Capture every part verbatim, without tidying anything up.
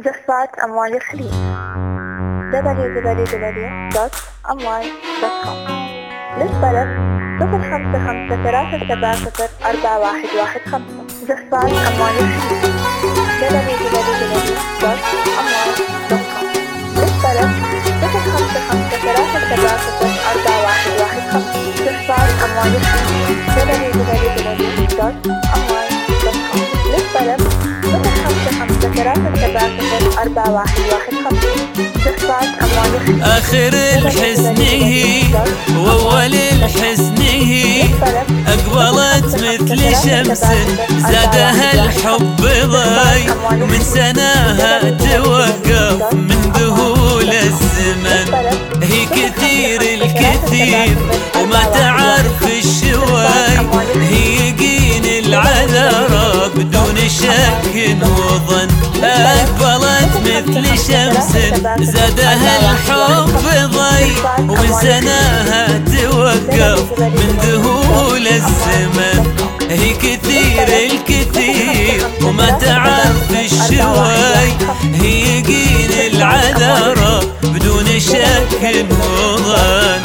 جفات أموال الخليج دبليو دبليو دبليو دوت أموال دوت كوم. للطلب صفر خمسة خمسة ثلاثة سبعة صفر أربعة واحد واحد خمسة. جفات أموال الخليج دبليو دبليو دبليو دوت أموال دوت كوم. للطلب صفر خمسة خمسة ثلاثة سبعة صفر أربعة واحد واحد خمسة. جفات أموال الخليج دبليو دبليو دبليو دوت أموال دوت كوم. للطلب صفر خمسة خمسة ثلاثة سبعة صفر أربعة واحد واحد خمسة. جفات أموال الخليج آخر الحزنه وأول الحزنه أقبلت مثل شمس زادها الحب ضي من سناها توقف من ذهول الزمن. هي كثير الكثير وما تعرف الشوي، هي يقين العذرة بدون شك وظن. أقبلت مثل شمس زادها الحب ضي ومن سناها توقف من ذهول الزمن. هي كثير الكثير وما تعرف الشوي، هي يقين العذرة بدون شك وظن.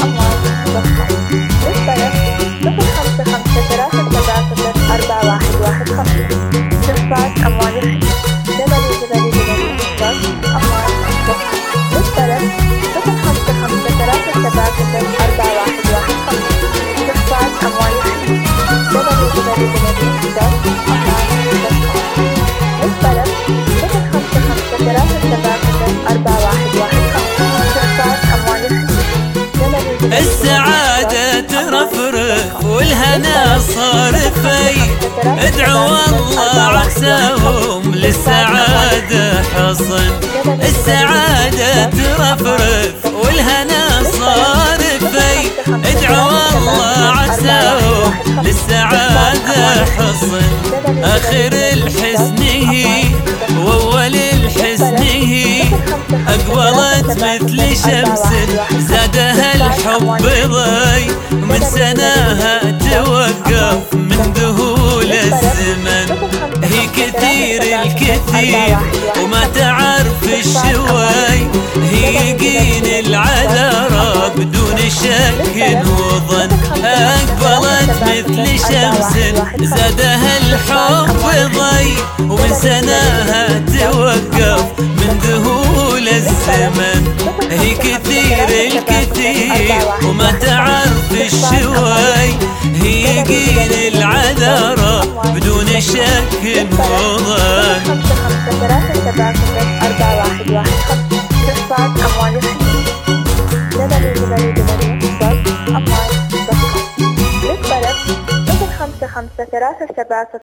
صفر خمسة خمسة ثلاثة سبعة صفر أربعة واحد واحد خمسة. جفات أموال الخليج دبليو دبليو دبليو دوت أموال دوت كوم. للطلب صفر خمسة خمسة ثلاثة سبعة صفر أربعة واحد واحد خمسة. جفات أموال الخليج دبليو دبليو دبليو دوت أموال دوت كوم. للطلب صفر خمسة خمسة ثلاثة سبعة صفر أربعة واحد واحد خمسة. جفات أموال الخليج. السعادة ترفرف والهنا صار في، ادعوا الله عساهم للسعادة حصن. السعادة ترفرف والهنا صار في، ادعوا الله عساهم للسعادة حصن. آخر الحزنه وأول الحزنه أقبلت مثل شمس زادها الحب ضي من سناها توقف من ذهول الزمن. هي كثير الكثير وما تعرف الشوي، هي يقين العذرة بدون شك وظن. أقبلت مثل شمس زادها الحب ضي ومن سناها توقف من ذهول الزمن. هي كثير الكثير وما تعرف الشوي، هي يقين العذرة بدون شك وظن. خمسة خمسة ثلاثة سبعة صفر أربعة واحد واحد خمسة. جفات أموال الخليج دبليو دبليو دبليو دوت أموال دوت كوم. للطلب صفر خمسة خمسة ثلاثة سبعة صفر